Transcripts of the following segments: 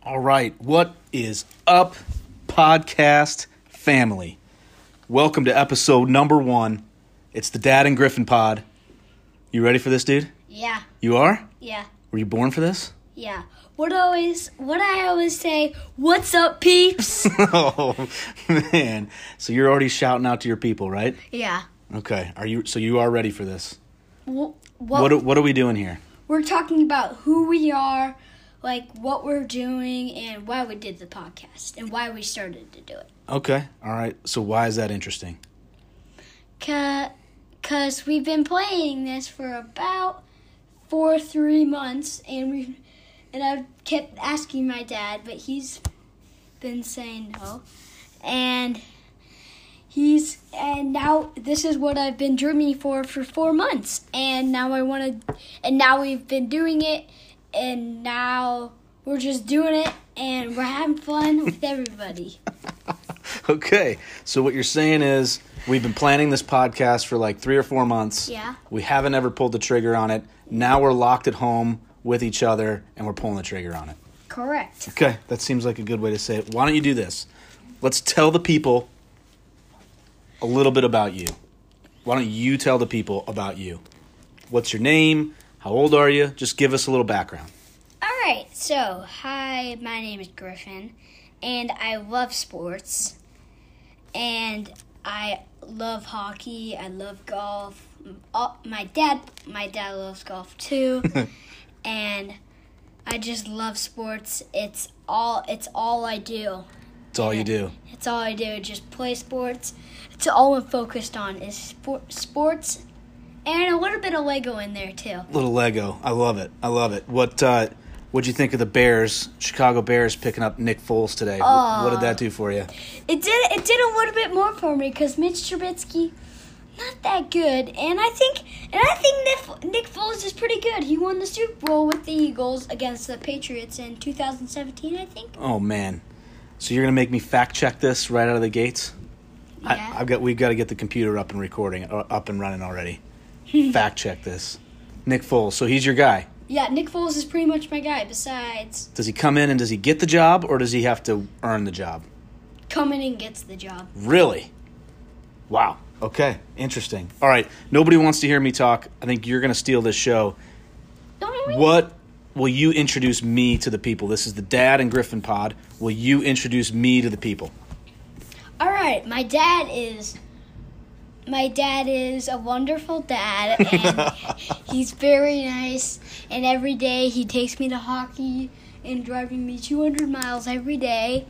All right, what is up, podcast family? Welcome to episode number 1. It's the Dad and Griffin pod. You ready for this, dude? Yeah. You are? Yeah. Were you born for this? Yeah. What I always say, what's up, peeps? Oh, man. So you're already shouting out to your people, right? Yeah. Okay. So you are ready for this? What What are we doing here? we're talking about who we are, like what we're doing, and why we did the podcast, and why we started to do it. Okay. All right. So why is that interesting? Cause we've been playing this for about 3 months, and I've kept asking my dad, but he's been saying no, and now this is what I've been dreaming for 4 months, and now now we've been doing it, and now we're just doing it, and we're having fun with everybody. Okay. So what you're saying is we've been planning this podcast for like 3 or 4 months. Yeah. We haven't ever pulled the trigger on it. Now we're locked at home with each other, and we're pulling the trigger on it. Correct. Okay. That seems like a good way to say it. Why don't you do this? Let's tell the people a little bit about you. Why don't you tell the people about you? What's your name? How old are you? Just give us a little background. All right. So, hi, my name is Griffin, and I love sports, and I love hockey. I love golf. My dad loves golf too, and I just love sports. It's all I do. That's all you do. It's all I do. Just play sports. It's all I'm focused on is sports, and a little bit of Lego in there too. Little Lego. I love it. What'd you think of the Bears, Chicago Bears, picking up Nick Foles today? What did that do for you? It did a little bit more for me because Mitch Trubisky, not that good, and I think Nick Foles is pretty good. He won the Super Bowl with the Eagles against the Patriots in 2017, I think. Oh man! So you're gonna make me fact check this right out of the gates? Yeah. We've got to get the computer up and running already. Fact check this. Nick Foles. So he's your guy. Yeah, Nick Foles is pretty much my guy. Besides, Does he come in and does he get the job, or does he have to earn the job? coming in gets the job. Really? Wow. Okay. Interesting. All right. Nobody wants to hear me talk. I think you're going to steal this show. What will you introduce me to the people? This is the Dad and Griffin pod. Will you introduce me to the people? All right, my dad is a wonderful dad, and he's very nice, and every day he takes me to hockey and driving me 200 miles every day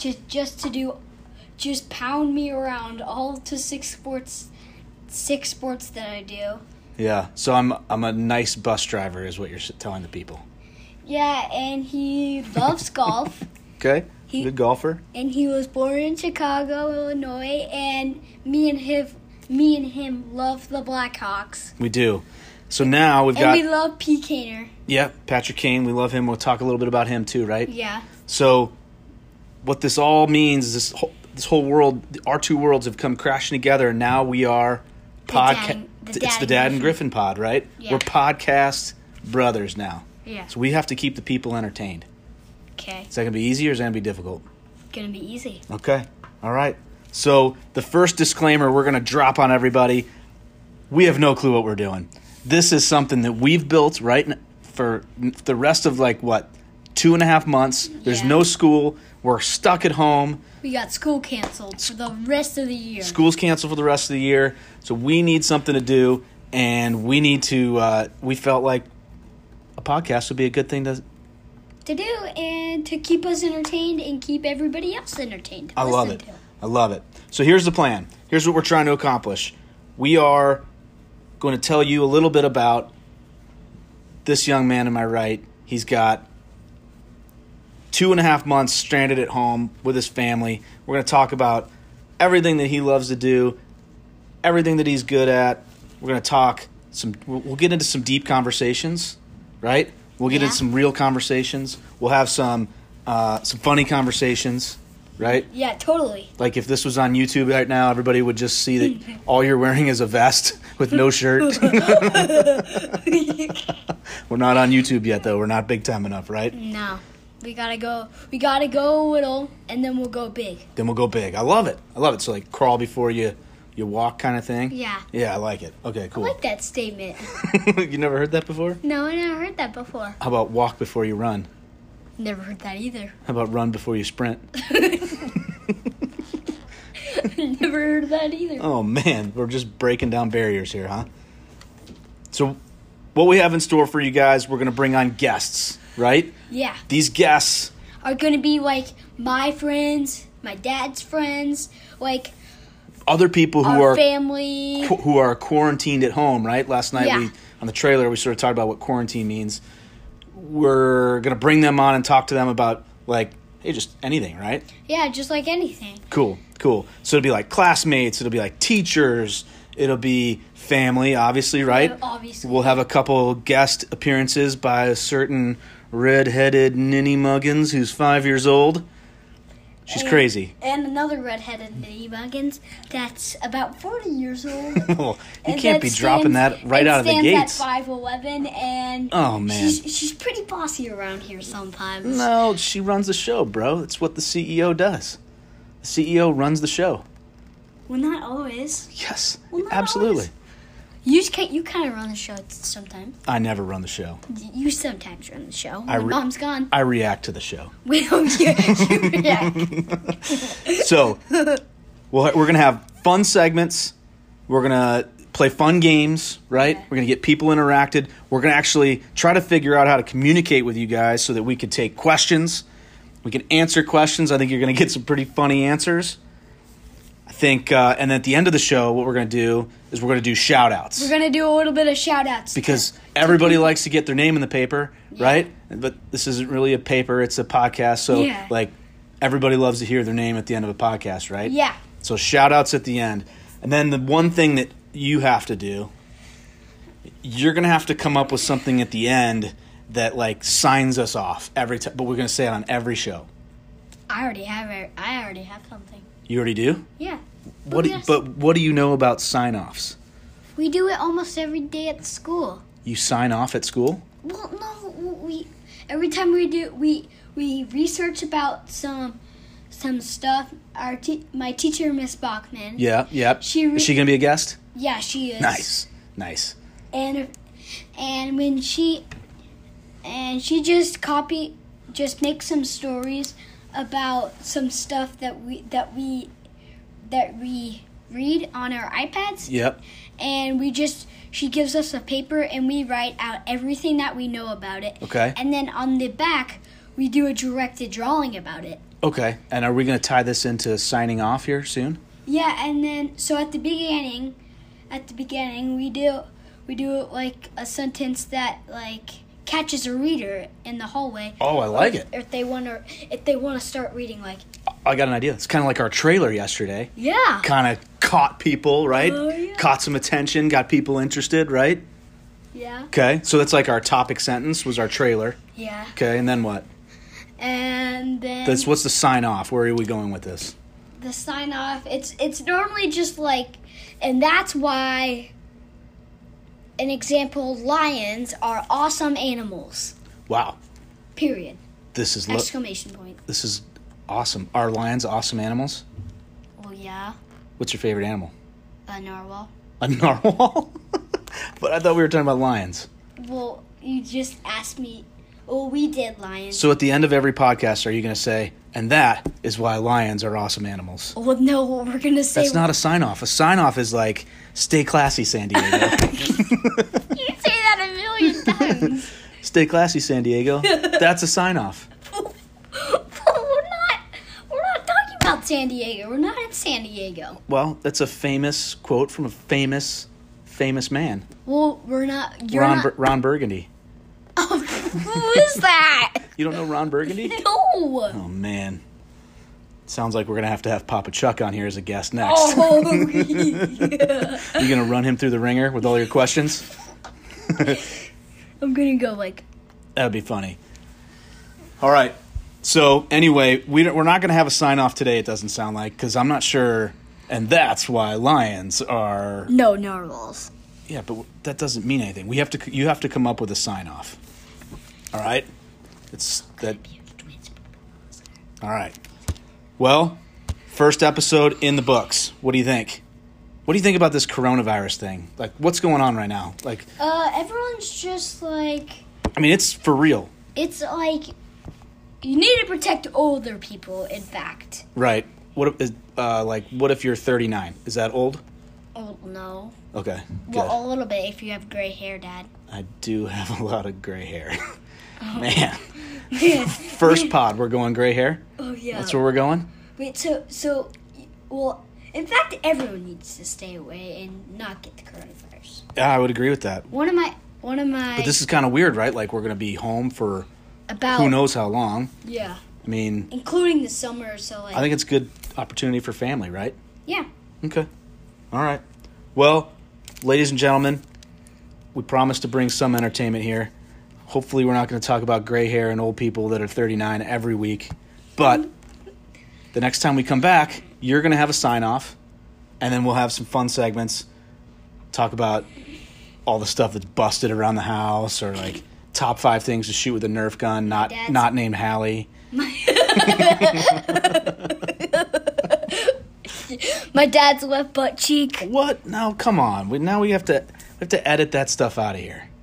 just pound me around all to six sports that I do. Yeah. So I'm a nice bus driver is what you're telling the people. Yeah, and he loves golf. Okay. Good golfer. And he was born in Chicago, Illinois, and me and him love the Blackhawks. We do. So now we've got... And we love P. Kaner. Yeah, Patrick Kane. We love him. We'll talk a little bit about him too, right? Yeah. So what this all means is this whole world, our two worlds have come crashing together, and now we are podcast. It's the Dad and Griffin pod, right? Yeah. We're podcast brothers now. Yeah. So we have to keep the people entertained. Okay. Is that going to be easy or is that going to be difficult? Gonna be easy. Okay. All right. So the first disclaimer we're going to drop on everybody, we have no clue what we're doing. This is something that we've built for the rest of 2.5 months. There's no school. We're stuck at home. We got school canceled for the rest of the year. School's canceled for the rest of the year. So we need something to do, and we need to, we felt like a podcast would be a good thing to do and to keep us entertained and keep everybody else entertained. I love it. So here's the plan. Here's what we're trying to accomplish. We are going to tell you a little bit about this young man to my right. He's got 2.5 months stranded at home with his family. We're going to talk about everything that he loves to do, everything that he's good at. We're going to talk we'll get into some deep conversations, right? We'll get into some real conversations. We'll have some funny conversations, right? Yeah, totally. Like if this was on YouTube right now, everybody would just see that all you're wearing is a vest with no shirt. We're not on YouTube yet, though. We're not big time enough, right? No. We gotta go little, and then we'll go big. Then we'll go big. I love it. So like crawl before you walk kind of thing? Yeah. Yeah, I like it. Okay, cool. I like that statement. You never heard that before? No, I never heard that before. How about walk before you run? Never heard that either. How about run before you sprint? Never heard that either. Oh, man. We're just breaking down barriers here, huh? So what we have in store for you guys, we're going to bring on guests, right? Yeah. These guests are going to be like my friends, my dad's friends, like other people who our are family, who are quarantined at home, right? Last night Yeah. on the trailer we sort of talked about what quarantine means. We're going to bring them on and talk to them about like, hey, just anything, right? Yeah, just like anything. Cool. So it'll be like classmates, it'll be like teachers, it'll be family, obviously, right? Yeah, obviously. We'll have a couple guest appearances by a certain red-headed Ninny Muggins who's 5 years old. She's crazy. And another red-headed Ninny Muggins that's about 40 years old. Well, you can't be dropping that right out of the gates. Stands at 5'11", and oh, man. She's pretty bossy around here sometimes. No, she runs the show, bro. That's what the CEO does. The CEO runs the show. Well, not always. Yes, Well, not absolutely. always. You kind of run the show sometimes. I never run the show. You sometimes run the show. When Mom's gone. I react to the show. You react. So, we're going to have fun segments. We're going to play fun games, right? Yeah. We're going to get people interacted. We're going to actually try to figure out how to communicate with you guys so that we can take questions. We can answer questions. I think you're going to get some pretty funny answers. I think, and at the end of the show, what we're going to do is we're going to do shout-outs. We're going to do a little bit of shout-outs. Because everybody likes to get their name in the paper, right? But this isn't really a paper, it's a podcast. So, like, everybody loves to hear their name at the end of a podcast, right? Yeah. So shout-outs at the end. And then the one thing that you have to do, you're going to have to come up with something at the end that, like, signs us off every time. But we're going to say it on every show. I already have something. You already do? Yeah. But what do you know about sign-offs? We do it almost every day at school. You sign off at school? Well, no, every time we research about some stuff. My teacher, Miss Bachman. Yeah. Is she going to be a guest? Yeah, she is. Nice. And when she just makes some stories about some stuff that we read on our iPads. Yep. And she gives us a paper and we write out everything that we know about it. Okay. And then on the back, we do a directed drawing about it. Okay. And are we going to tie this into signing off here soon? Yeah, and then so at the beginning we do like a sentence that like catches a reader in the hallway. Oh, I like it. If they want to start reading, like. I got an idea. It's kind of like our trailer yesterday. Yeah. Kind of caught people, right? Oh, yeah. Caught some attention, got people interested, right? Yeah. Okay, so that's like our topic sentence was our trailer. Yeah. Okay, and then what? And then. What's the sign off? Where are we going with this? The sign off. It's normally just like, and that's why. An example: lions are awesome animals. Wow. Period. This is exclamation point. This is awesome. Are lions awesome animals? Well, yeah. What's your favorite animal? A narwhal. A narwhal? But I thought we were talking about lions. Well, you just asked me. Well, we did lions. So at the end of every podcast, are you going to say, and that is why lions are awesome animals? Well, no, we're going to say... That's not a sign-off. A sign-off is like, stay classy, San Diego. You say that a million times. Stay classy, San Diego. That's a sign-off. We're not talking about San Diego. We're not in San Diego. Well, that's a famous quote from a famous man. Well, we're not... Ron Burgundy. Oh, who is that? You don't know Ron Burgundy? No. Oh, man. Sounds like we're going to have Papa Chuck on here as a guest next. Oh, yeah. You going to run him through the ringer with all your questions? I'm going to go like... That'd be funny. All right. So, anyway, we're not going to have a sign-off today, it doesn't sound like, because I'm not sure, and that's why lions are... No, narwhals. Yeah, but that doesn't mean anything. You have to come up with a sign-off. All right? It's that All right. Well, first episode in the books. What do you think? What do you think about this coronavirus thing? Like, what's going on right now? Like, everyone's just like, I mean, it's for real. it's like, you need to protect older people, in fact. Right. What if, what if you're 39? Is that old? Oh, no. Okay, good. Well, a little bit if you have gray hair, Dad. I do have a lot of gray hair. Man. First pod, we're going gray hair? Oh, yeah. That's where we're going? Wait, well, in fact, everyone needs to stay away and not get the coronavirus. Yeah, I would agree with that. One of my. But this is kind of weird, right? Like, we're going to be home for about who knows how long. Yeah, I mean, including the summer. So like, I think it's a good opportunity for family, right? yeah. Okay. All right. Well, ladies and gentlemen, we promised to bring some entertainment here. Hopefully we're not going to talk about gray hair and old people that are 39 every week. But the next time we come back, you're going to have a sign-off, and then we'll have some fun segments. Talk about all the stuff that's busted around the house, or like top 5 things to shoot with a Nerf gun, not named Hallie. My dad's left butt cheek. What? No, come on. Now we have to edit that stuff out of here.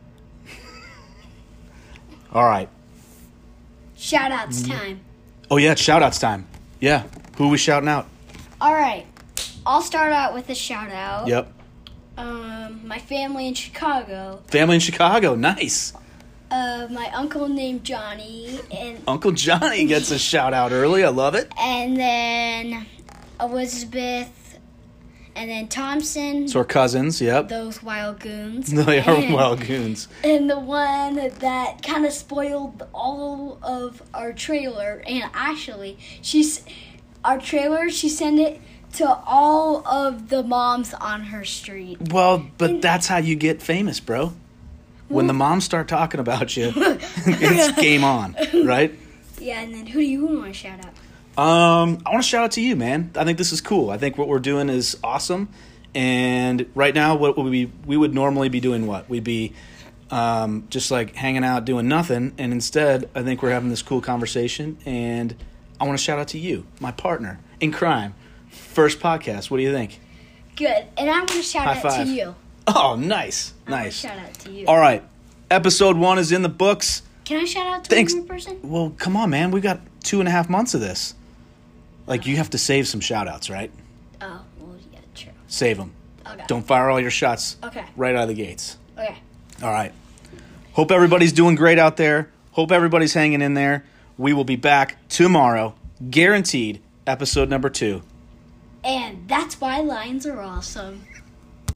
All right. Shout-outs time. Oh, yeah, it's shout-outs time. Yeah. Who are we shouting out? All right. I'll start out with a shout-out. Yep. My family in Chicago. Family in Chicago. Nice. My uncle named Johnny. And Uncle Johnny gets a shout-out early. I love it. and then Elizabeth. And then Thompson. So our cousins, yep. Those wild goons. They are wild goons. And the one that kind of spoiled all of our trailer. And actually, she sent it to all of the moms on her street. Well, but that's how you get famous, bro. When the moms start talking about you, it's game on, right? Yeah, and then who do you want to shout out? I want to shout out to you, man. I think this is cool. I think what we're doing is awesome. And right now, we would normally be doing what? We'd be just like hanging out doing nothing. And instead, I think we're having this cool conversation. And I want to shout out to you, my partner in crime. First podcast. What do you think? Good. And I want to shout High out five. to you. Oh, nice. I want to Nice. shout out to you. All right. Episode 1 is in the books. Can I shout out to Thanks. one more person? Well, come on, man. We got 2.5 months of this. Like, you have to save some shout-outs, right? Oh, well, yeah, true. Save them. Okay. Don't fire all your shots Okay. right out of the gates. Okay. All right. Hope everybody's doing great out there. Hope everybody's hanging in there. We will be back tomorrow. Guaranteed. Episode number 2. And that's why lions are awesome.